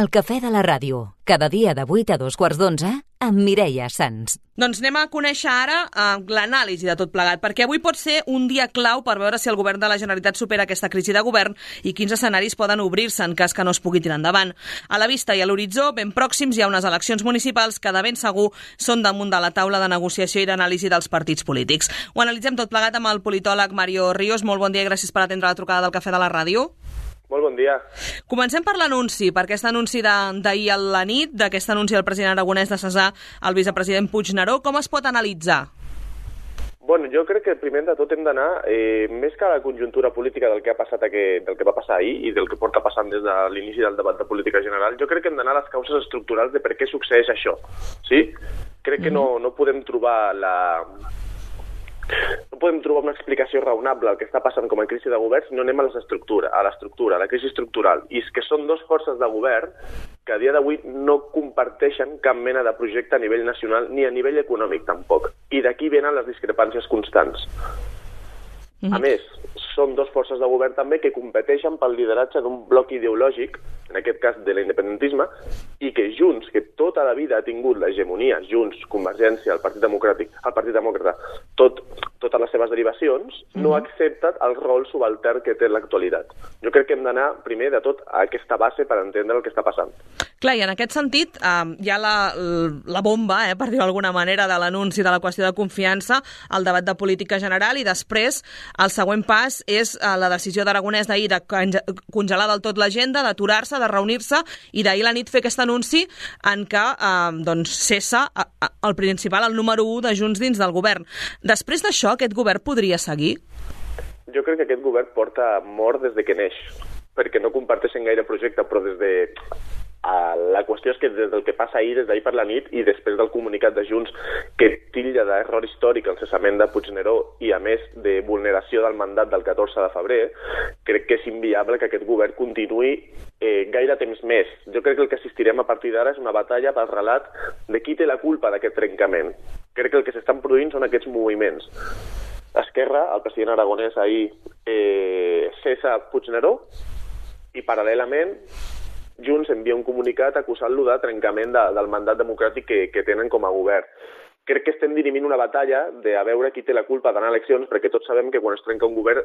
El cafè de la ràdio, cada dia de 8 a 2:15 amb Mireia Sans. Doncs anem a conèixer ara l'anàlisi de tot plegat, perquè avui pot ser un dia clau per veure si el govern de la Generalitat supera aquesta crisi de govern i quins escenaris poden obrir-se en cas que no es pugui tirar endavant. A la vista i a l'horitzó, ben pròxims, hi ha unes eleccions municipals que de ben segur són damunt de la taula de negociació i d'anàlisi dels partits polítics. Ho analitzem tot plegat amb el politòleg Mario Ríos. Molt bon dia i gràcies per atendre la trucada del cafè de la ràdio. Molt bon dia. Comencem per l'anunci, per aquest anunci d'ahir a la nit, d'aquest anunci del president aragonès de cessar el vicepresident Puigneró. Com es pot analitzar? Bueno, jo crec que primer de tot hem d'anar, més que a la conjuntura política del que ha passat del que va passar ahir i del que porta passant des de l'inici del debat de política general, jo crec que hem d'anar a les causes estructurals de per què succeeix això. Sí? Crec que no podem trobar una explicació raonable al que està passant com a crisi de govern si no anem a l'estructura, a la crisi estructural. I és que són dues forces de govern que a dia d'avui no comparteixen cap mena de projecte a nivell nacional ni a nivell econòmic tampoc. I d'aquí venen les discrepàncies constants. A més, són dues forces de govern també que competeixen pel lideratge d'un bloc ideològic, en aquest cas de l'independentisme, i que Junts, que tota la vida ha tingut l'hegemonia, Junts, Convergència, el Partit Demòcrata, totes les seves derivacions, no ha acceptat el rol subaltern que té l'actualitat. Jo crec que hem d'anar, primer de tot, a aquesta base per entendre el que està passant. Clar, i en aquest sentit hi ha la bomba, per dir-ho d'alguna manera, de l'anunci de la qüestió de confiança, el debat de política general, i després el següent pas és la decisió d'Aragonès d'ahir de congelar del tot l'agenda, d'aturar-se, de reunir-se, i d'ahir la nit fer aquest anunci en què cessa el principal, el número 1 de Junts dins del govern. Després d'això, aquest govern podria seguir? Jo crec que aquest govern porta mort des de que neix, perquè no comparteixen gaire projecte, però des de... La qüestió és que des del que passa ahir, des d'ahir per la nit, i després del comunicat de Junts que titlla d'error històric el cessament de Puigneró i, a més, de vulneració del mandat del 14 de febrer, crec que és inviable que aquest govern continuï gaire temps més. Jo crec que el que assistirem a partir d'ara és una batalla pel relat de qui té la culpa d'aquest trencament. Crec que el que s'estan produint són aquests moviments. Esquerra, el president aragonès ahir cessa Puigneró i, paral·lelament, Junts envia un comunicat acusant-lo de trencament del mandat democràtic que tenen com a govern. Crec que estem dirimint una batalla de a veure qui té la culpa d'anar a eleccions, perquè tots sabem que quan es trenca un govern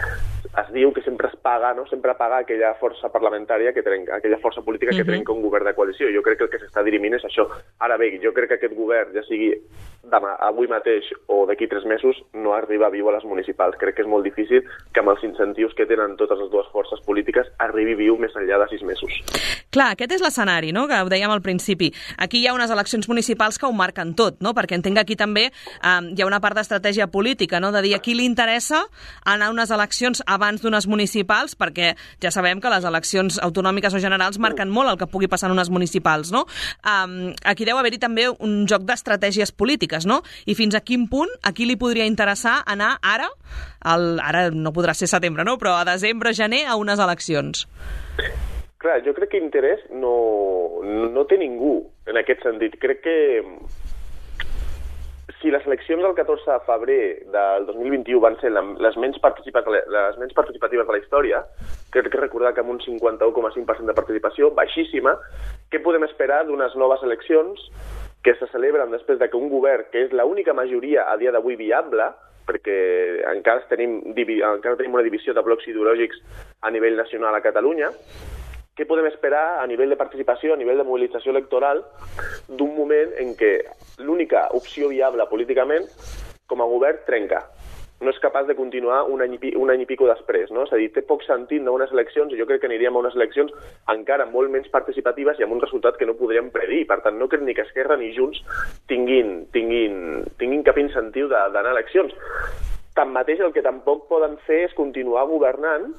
es diu que sempre es paga, no? Sempre paga aquella força parlamentària que trenca, aquella força política que trenca un govern de coalició. Jo crec que el que s'està dirimint és això. Ara bé, jo crec que aquest govern, ja sigui demà, avui mateix o d'aquí 3 mesos, no arriba viu a les municipals. Crec que és molt difícil que amb els incentius que tenen totes les dues forces polítiques arribi viu més enllà de 6 mesos. Clar, aquest és l'escenari, no?, que ho dèiem al principi. Aquí hi ha unes eleccions municipals que ho marquen tot, no?, perquè entenc que aquí també hi ha una part d'estratègia política, no?, de dir a qui li interessa anar a unes eleccions abans d'unes municipals, perquè ja sabem que les eleccions autonòmiques o generals marquen molt el que pugui passar en unes municipals, no? Aquí deu haver-hi també un joc d'estratègies polítiques, no? I fins a quin punt a qui li podria interessar anar ara no podrà ser setembre, no?, però a desembre, gener, a unes eleccions. Clar, jo crec que interès no té ningú en aquest sentit. Crec que si les eleccions del 14 de febrer del 2021 van ser les menys participatives de la història, crec que recordar que amb un 51,5% de participació, baixíssima, què podem esperar d'unes noves eleccions que se celebren després de que un govern, que és l'única majoria a dia d'avui viable, perquè encara tenim una divisió de blocs ideològics a nivell nacional a Catalunya, què podem esperar a nivell de participació, a nivell de mobilització electoral, d'un moment en què l'única opció viable políticament, com a govern, trenca. No és capaç de continuar un any i pico després, no? És a dir, té poc sentit d'unes eleccions, i jo crec que aniríem a unes eleccions encara molt menys participatives i amb un resultat que no podríem predir. Per tant, no crec ni que Esquerra ni Junts tinguin cap incentiu d'anar a eleccions. Tanmateix, el que tampoc poden fer és continuar governant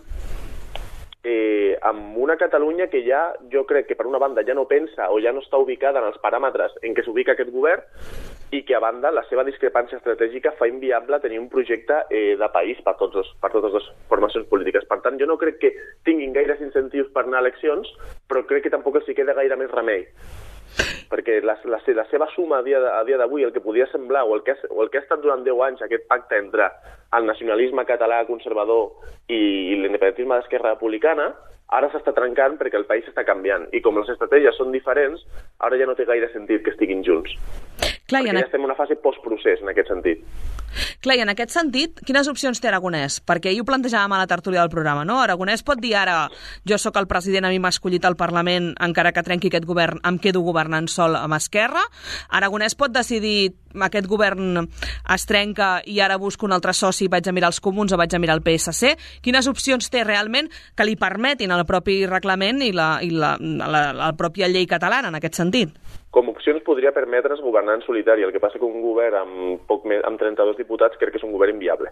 amb una Catalunya que ja, jo crec que per una banda ja no pensa o ja no està ubicada en els paràmetres en què s'ubica aquest govern, i que a banda la seva discrepància estratègica fa inviable tenir un projecte de país per totes les formacions polítiques. Per tant, jo no crec que tinguin gaires incentius per anar a eleccions, però crec que tampoc els hi queda gaire més remei. Perquè la seva suma a dia d'avui, el que podia semblar, o el que ha estat durant 10 anys aquest pacte entre el nacionalisme català conservador i l'independentisme d'Esquerra Republicana, ara s'està trencant perquè el país està canviant. I com les estratègies són diferents, ara ja no té gaire sentit que estiguin junts. Clar, perquè ja estem en una fase postprocés, en aquest sentit. Clar, i en aquest sentit, quines opcions té Aragonès? Perquè ahir ho plantejàvem a la tertúlia del programa, no? Aragonès pot dir ara, jo sóc el president, a mi m'ha escollit al Parlament, encara que trenqui aquest govern, em quedo governant sol amb Esquerra. Aragonès pot decidir, aquest govern es trenca i ara busco un altre soci, vaig a mirar els comuns o vaig a mirar el PSC. Quines opcions té realment que li permetin el propi reglament i la pròpia llei catalana en aquest sentit? Com a opcions podria permetre's governar en solitari. El que passa que un govern amb 32 diputats crec que és un govern inviable.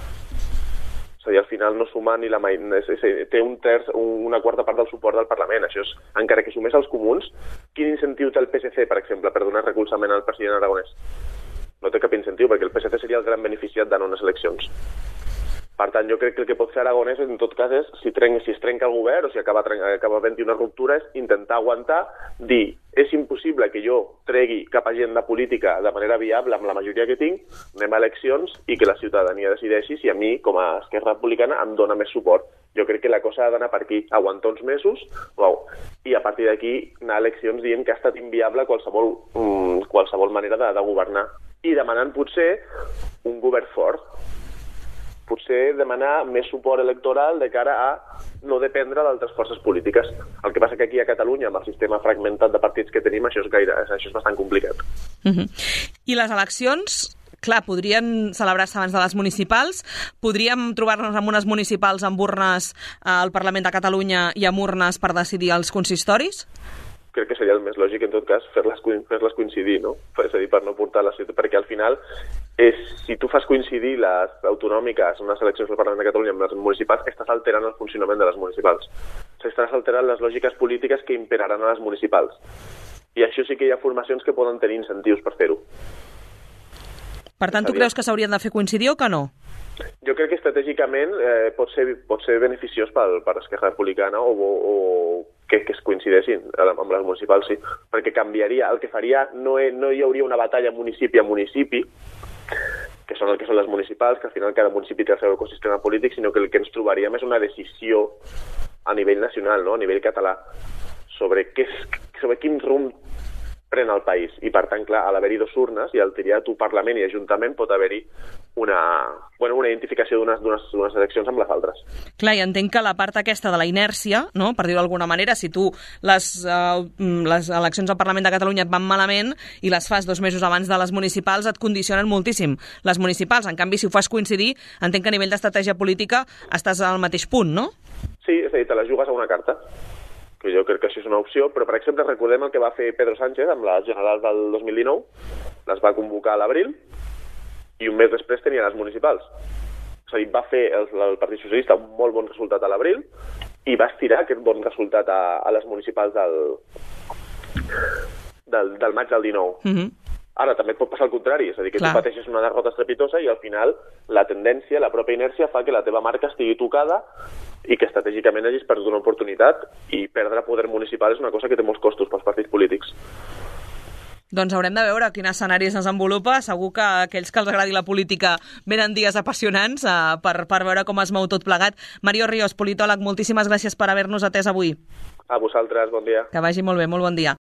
És a dir, al final no suma ni la té una quarta part del suport del Parlament. Això és, encara que sumés els comuns, quin incentiu té el PSC, per exemple, per donar recolzament al president Aragonès? No té cap incentiu, perquè el PSC seria el gran beneficiat d'anar a unes eleccions. Per tant, jo crec que el que pot fer Aragonès, en tot cas, és, si es trenca el govern o si acaba havent-hi una ruptura, és intentar aguantar, dir, és impossible que jo tregui cap agenda política de manera viable amb la majoria que tinc, anem a eleccions i que la ciutadania decideixi si a mi, com a Esquerra Republicana, em dona més suport. Jo crec que la cosa ha d'anar per aquí, aguantar uns mesos, i a partir d'aquí anar a eleccions dient que ha estat inviable qualsevol manera de governar. I demanant potser un govern fort, potser demanar més suport electoral de cara a no dependre d'altres forces polítiques. El que passa que aquí a Catalunya, amb el sistema fragmentat de partits que tenim, això és bastant complicat. I les eleccions, clar, podrien celebrar-se abans de les municipals? Podríem trobar-nos amb unes municipals amb urnes al Parlament de Catalunya i amb urnes per decidir els consistoris? Crec que seria el més lògic, en tot cas, fer-les coincidir, no? És a dir, per no portar la ciutat, perquè al final, si tu fas coincidir les autonòmiques, unes eleccions del Parlament de Catalunya amb les municipals, estàs alterant el funcionament de les municipals. Estàs alterant les lògiques polítiques que imperaran a les municipals. I això sí que hi ha formacions que poden tenir incentius per fer-ho. Per tant, tu creus que s'haurien de fer coincidir o que no? Jo crec que estratègicament pot ser beneficiós per Esquerra Republicana o que es coincideixin amb les municipals, sí, perquè canviaria, el que faria no hi hauria una batalla municipi a municipi, que són el que són les municipals, que al final cada municipi té el seu ecosistema polític, sinó que el que ens trobaríem és una decisió a nivell nacional, no? A nivell català, sobre quin rumb pren el país. I, per tant, clar, a l'haver-hi dos urnes i al triar tu Parlament i Ajuntament pot haver-hi una identificació d'unes eleccions amb les altres. Clar, i entenc que la part aquesta de la inèrcia, no?, per dir-ho d'alguna manera, si tu les eleccions al Parlament de Catalunya et van malament i les fas 2 mesos abans de les municipals, et condicionen moltíssim les municipals. En canvi, si ho fas coincidir, entenc que a nivell d'estratègia política estàs al mateix punt, no? Sí, és a dir, te la jugues a una carta, que jo crec que això és una opció, però, per exemple, recordem el que va fer Pedro Sánchez amb les generals del 2019, les va convocar a l'abril, i un mes després tenia les municipals. És a dir, va fer el Partit Socialista un molt bon resultat a l'abril i va estirar aquest bon resultat a les municipals del maig del 19. Ara, també et pot passar el contrari, és a dir, que tu pateixes una derrota estrepitosa i al final la tendència, la pròpia inèrcia fa que la teva marca estigui tocada i que estratègicament hagis perdut una oportunitat, i perdre poder municipal és una cosa que té molts costos pels partits polítics. Doncs haurem de veure quin escenari es desenvolupa. Segur que aquells que els agradi la política venen dies apassionants per veure com es mou tot plegat. Mario Ríos, politòleg, moltíssimes gràcies per haver-nos atès avui. A vosaltres, bon dia. Que vagi molt bé, molt bon dia.